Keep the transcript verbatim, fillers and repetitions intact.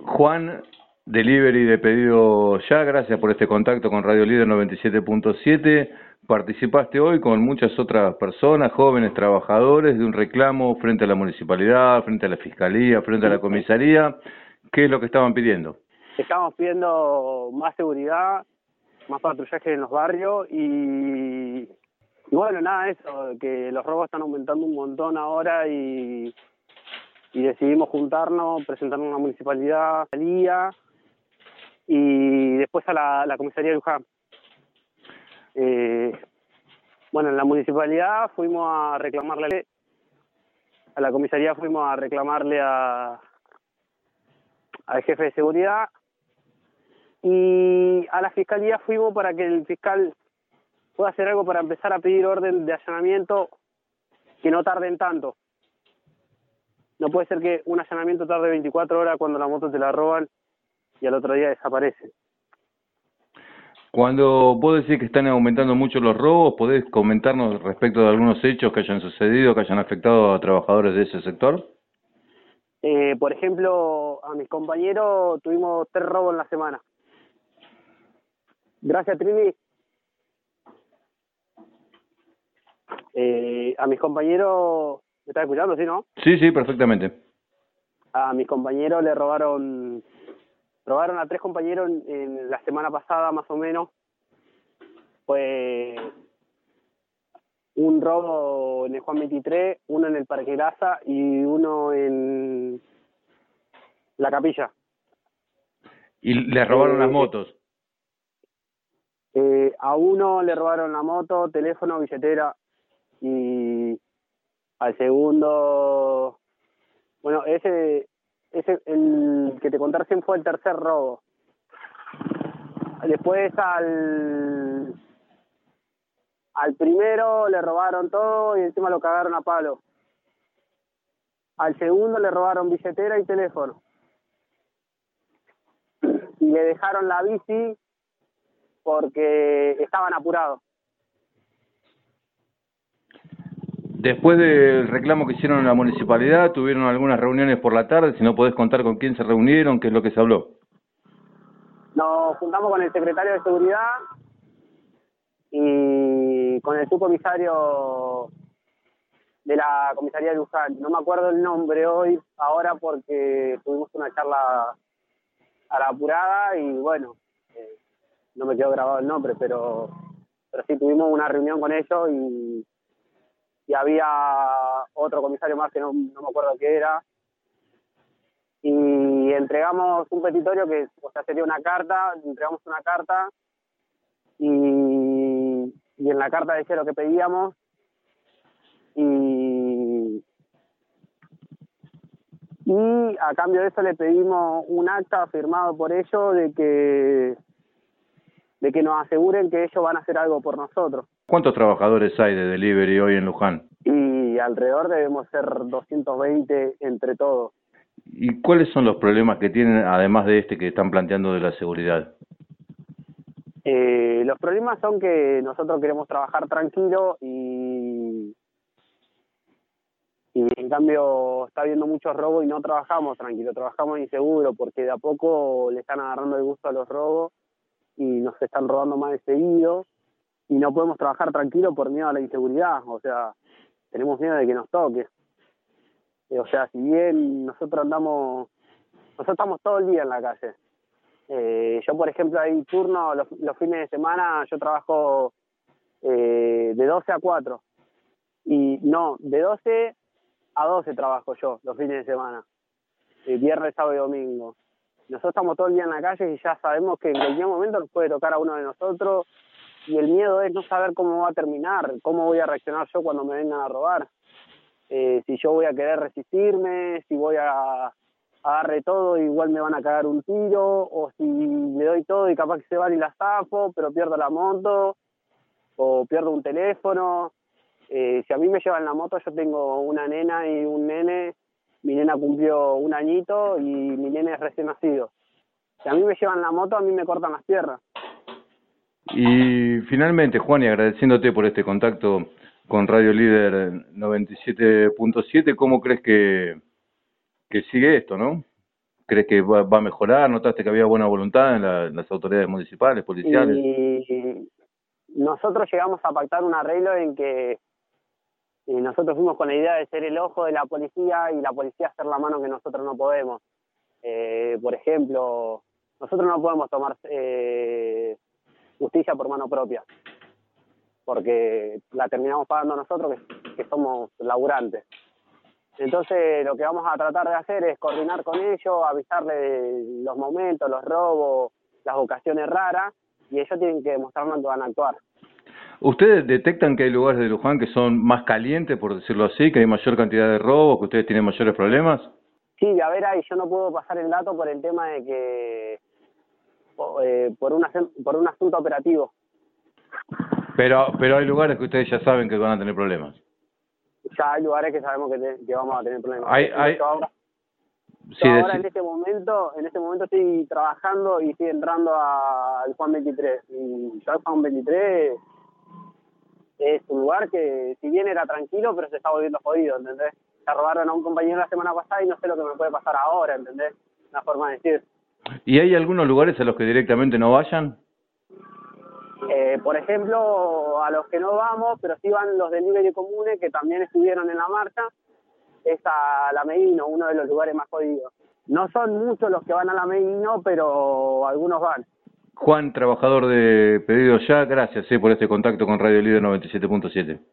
Juan, Delivery de Pedido Ya, gracias por este contacto con Radio Líder noventa y siete punto siete. Participaste hoy con muchas otras personas, jóvenes trabajadores, de un reclamo frente a la municipalidad, frente a la fiscalía, frente a la comisaría. ¿Qué es lo que estaban pidiendo? Estamos pidiendo más seguridad, más patrullaje en los barrios y, y bueno, nada, eso, que los robos están aumentando un montón ahora y, y decidimos juntarnos, presentarnos a la municipalidad, salía y después a la, la comisaría de Luján. Eh, bueno, en la municipalidad fuimos a reclamarle, a la comisaría fuimos a reclamarle a al jefe de seguridad y a la fiscalía fuimos para que el fiscal pueda hacer algo para empezar a pedir orden de allanamiento que no tarden tanto. No puede ser que un allanamiento tarde veinticuatro horas cuando la moto te la roban y al otro día desaparece. Cuando vos decís que están aumentando mucho los robos, ¿podés comentarnos respecto de algunos hechos que hayan sucedido, que hayan afectado a trabajadores de ese sector? Eh, por ejemplo, a mis compañeros tuvimos tres robos en la semana. Gracias, Trini. Eh, a mis compañeros, ¿me estás escuchando, sí, no? Sí, sí, perfectamente. A mis compañeros le robaron, robaron a tres compañeros en, en la semana pasada, más o menos. Pues un robo en el Juan veintitrés, uno en el Parque Laza y uno en la Capilla. Y le robaron eh, las motos. Eh, a uno le robaron la moto, teléfono, billetera y al segundo, bueno, ese, ese el que te conté recién fue el tercer robo. Después al al primero le robaron todo y encima lo cagaron a palo. Al segundo le robaron billetera y teléfono y le dejaron la bici porque estaban apurados. Después del reclamo que hicieron en la municipalidad, tuvieron algunas reuniones por la tarde, si no podés contar con quién se reunieron, qué es lo que se habló. Nos juntamos con el secretario de Seguridad y con el subcomisario de la comisaría de Luján. No me acuerdo el nombre hoy, ahora porque tuvimos una charla a la apurada y bueno, eh, no me quedó grabado el nombre, pero, pero sí tuvimos una reunión con ellos y, y había otro comisario más que no, no me acuerdo qué era. Y entregamos un petitorio que, o sea, sería una carta, entregamos una carta y, y en la carta decía lo que pedíamos y, y a cambio de eso le pedimos un acta firmado por ellos de que de que nos aseguren que ellos van a hacer algo por nosotros. ¿Cuántos trabajadores hay de delivery hoy en Luján? Y alrededor debemos ser doscientos veinte entre todos. ¿Y cuáles son los problemas que tienen, además de este que están planteando de la seguridad? Eh, los problemas son que nosotros queremos trabajar tranquilo y, y en cambio está habiendo muchos robos y no trabajamos tranquilo, trabajamos inseguro porque de a poco le están agarrando el gusto a los robos y nos están robando más de seguido y no podemos trabajar tranquilo por miedo a la inseguridad, o sea, tenemos miedo de que nos toque. O sea, si bien nosotros andamos, nosotros estamos todo el día en la calle. Eh, yo, por ejemplo, hay turnos, los, los fines de semana, yo trabajo eh, de doce a cuatro. Y no, de doce a doce trabajo yo, los fines de semana. Eh, viernes, sábado y domingo. Nosotros estamos todo el día en la calle y ya sabemos que en cualquier momento nos puede tocar a uno de nosotros. Y el miedo es no saber cómo va a terminar, cómo voy a reaccionar yo cuando me vengan a robar. Eh, si yo voy a querer resistirme, si voy a, a darle todo, igual me van a cagar un tiro, o si le doy todo y capaz que se van y la zafo, pero pierdo la moto, o pierdo un teléfono. Eh, si a mí me llevan la moto, yo tengo una nena y un nene, mi nena cumplió un añito y mi nene es recién nacido. Si a mí me llevan la moto, a mí me cortan las piernas. Y finalmente, Juan, y agradeciéndote por este contacto con Radio Líder noventa y siete punto siete, ¿cómo crees que, que sigue esto, no? ¿Crees que va, va a mejorar? ¿Notaste que había buena voluntad en, la, en las autoridades municipales, policiales? Y nosotros llegamos a pactar un arreglo en que y nosotros fuimos con la idea de ser el ojo de la policía y la policía hacer la mano que nosotros no podemos. Eh, por ejemplo, nosotros no podemos tomar eh, justicia por mano propia, porque la terminamos pagando nosotros que, que somos laburantes. Entonces lo que vamos a tratar de hacer es coordinar con ellos, avisarles los momentos, los robos, las ocasiones raras, y ellos tienen que demostrarnos que van a actuar. ¿Ustedes detectan que hay lugares de Luján que son más calientes, por decirlo así, que hay mayor cantidad de robos, que ustedes tienen mayores problemas? Sí, a ver, ahí yo no puedo pasar el dato por el tema de que eh, por, una, por un asunto operativo. Pero pero hay lugares que ustedes ya saben que van a tener problemas. Ya hay lugares que sabemos que, te, que vamos a tener problemas. Hay, hay... Ahora, sí, ahora decí... en este momento, en este momento estoy trabajando y estoy entrando al Juan veintitrés. Y ya el Juan veintitrés es un lugar que si bien era tranquilo, pero se está volviendo jodido, ¿entendés? Se robaron a un compañero la semana pasada y no sé lo que me puede pasar ahora, ¿entendés? Una forma de decir. ¿Y hay algunos lugares a los que directamente no vayan? Eh, por ejemplo, a los que no vamos, pero sí van los delivery comunes que también estuvieron en la marcha, es a La Medino, uno de los lugares más jodidos. No son muchos los que van a La Medino, pero algunos van. Juan, trabajador de Pedido Ya, gracias eh, por este contacto con Radio Líder noventa y siete punto siete.